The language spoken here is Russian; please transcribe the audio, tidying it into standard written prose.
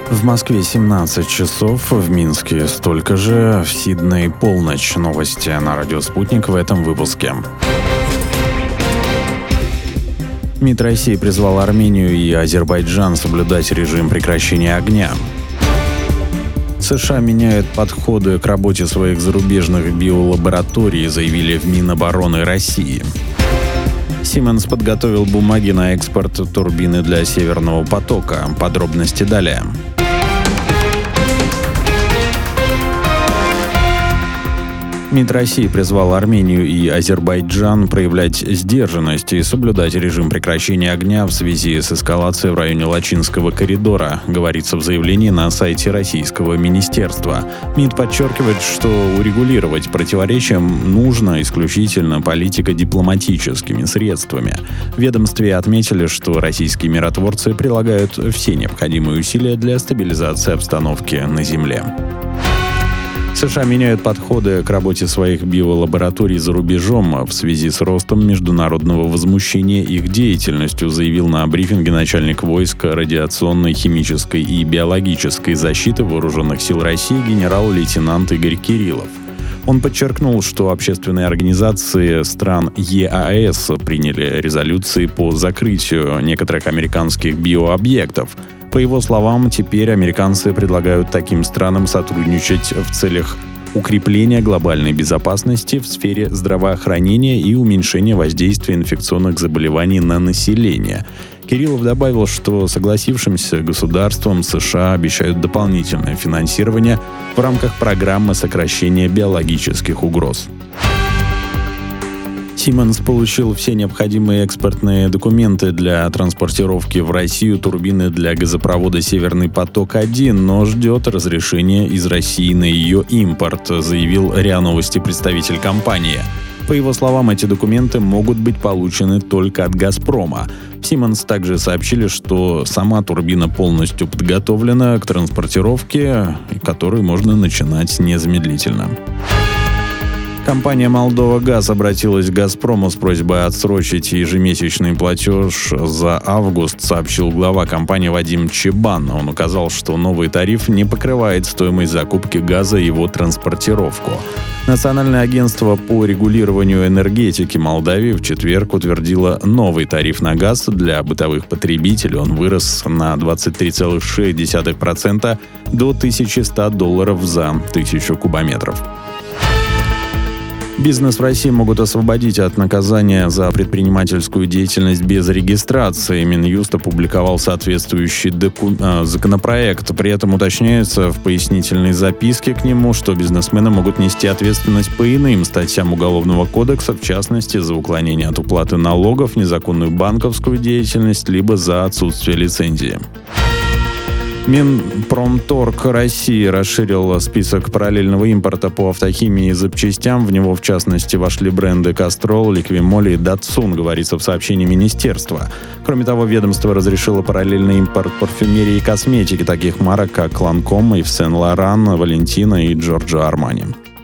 В Москве 17 часов, в Минске столько же, в Сиднее полночь. Новости на радио «Спутник» в этом выпуске. МИД России призвал Армению и Азербайджан соблюдать режим прекращения огня. США меняют подходы к работе своих зарубежных биолабораторий, заявили в Минобороны России. Siemens подготовил бумаги на экспорт турбины для Северного потока. Подробности далее. МИД России призвал Армению и Азербайджан проявлять сдержанность и соблюдать режим прекращения огня в связи с эскалацией в районе Лачинского коридора, говорится в заявлении на сайте российского министерства. МИД подчеркивает, что урегулировать противоречия нужно исключительно политико-дипломатическими средствами. В ведомстве отметили, что российские миротворцы прилагают все необходимые усилия для стабилизации обстановки на земле. США меняют подходы к работе своих биолабораторий за рубежом в связи с ростом международного возмущения их деятельностью, заявил на брифинге начальник войск радиационной, химической и биологической защиты Вооруженных сил России генерал-лейтенант Игорь Кириллов. Он подчеркнул, что общественные организации стран ЕАЭС приняли резолюции по закрытию некоторых американских биообъектов. По его словам, теперь американцы предлагают таким странам сотрудничать в целях укрепления глобальной безопасности в сфере здравоохранения и уменьшения воздействия инфекционных заболеваний на население. Кириллов добавил, что согласившимся государствам США обещают дополнительное финансирование в рамках программы сокращения биологических угроз. Siemens получил все необходимые экспортные документы для транспортировки в Россию турбины для газопровода «Северный поток-1», но ждет разрешения из России на ее импорт, заявил РИА Новости представитель компании. По его словам, эти документы могут быть получены только от «Газпрома». В Siemens также сообщили, что сама турбина полностью подготовлена к транспортировке, которую можно начинать незамедлительно. Компания «Молдова-Газ» обратилась к «Газпрому» с просьбой отсрочить ежемесячный платеж за август, сообщил глава компании Вадим Чебан. Он указал, что новый тариф не покрывает стоимость закупки газа и его транспортировку. Национальное агентство по регулированию энергетики Молдавии в четверг утвердило новый тариф на газ для бытовых потребителей. Он вырос на 23,6% до $1100 за 1000 кубометров. Бизнес в России могут освободить от наказания за предпринимательскую деятельность без регистрации. Минюст опубликовал соответствующий законопроект. При этом уточняется в пояснительной записке к нему, что бизнесмены могут нести ответственность по иным статьям Уголовного кодекса, в частности, за уклонение от уплаты налогов, незаконную банковскую деятельность, либо за отсутствие лицензии. Минпромторг России расширил список параллельного импорта по автохимии и запчастям. В него, в частности, вошли бренды «Кастрол», «Ликвимоль» и «Датсун», говорится в сообщении министерства. Кроме того, ведомство разрешило параллельный импорт парфюмерии и косметики таких марок, как «Ланком», «Ив Сен Лоран», «Валентино» и «Джорджо Армани».